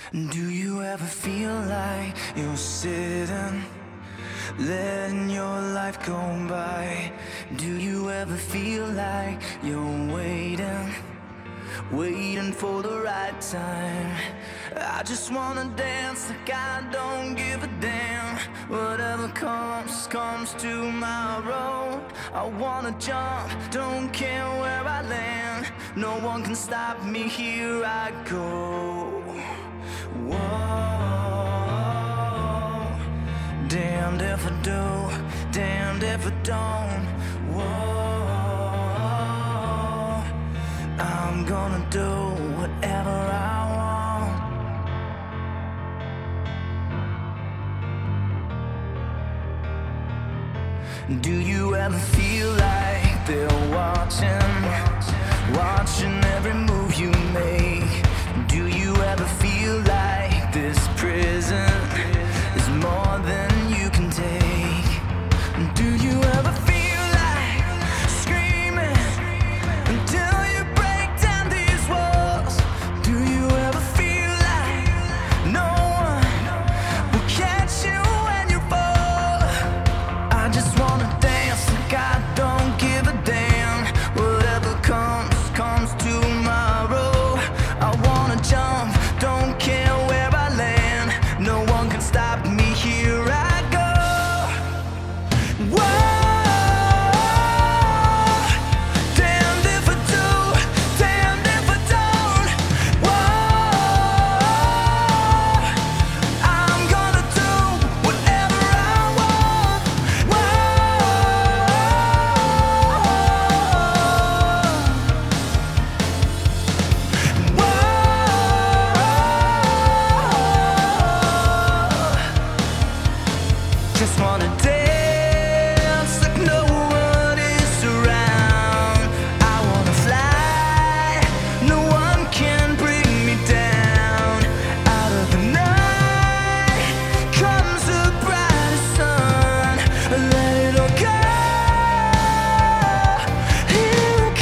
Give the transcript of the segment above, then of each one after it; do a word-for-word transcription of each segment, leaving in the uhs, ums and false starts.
Do you ever feel like you're sitting, letting your life go by? Do you ever feel like you're waiting, waiting for the right time? I just wanna dance like I don't give a damn. Whatever comes, comes tomorrow. I wanna jump, don't care where I land. No one can stop me, here I go. Whoa, damned if I do, damned if I don't. Whoa, I'm gonna do whatever I want. Do you ever feel like they're watching, watching every move you make? Do you ever feel like this prison is more than you can take? Do you ever feel like screaming until you break down these walls? Do you ever feel like no one will catch you when you fall? I just wanna dance like I don't give a damn. Whatever comes, comes tomorrow. I wanna jump, don't care where I land. No one can stop me, here I go. Whoa, damned if I do, damned if I don't. Whoa, I'm gonna do whatever I want. Just wanna dance like no one is around. I wanna fly, no one can bring me down. Out of the night comes the brightest sun. Let it all go, here it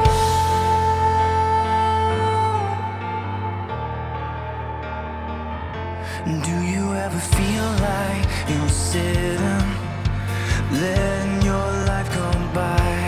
comes. Do you ever feel like you're sitting, letting your life go by?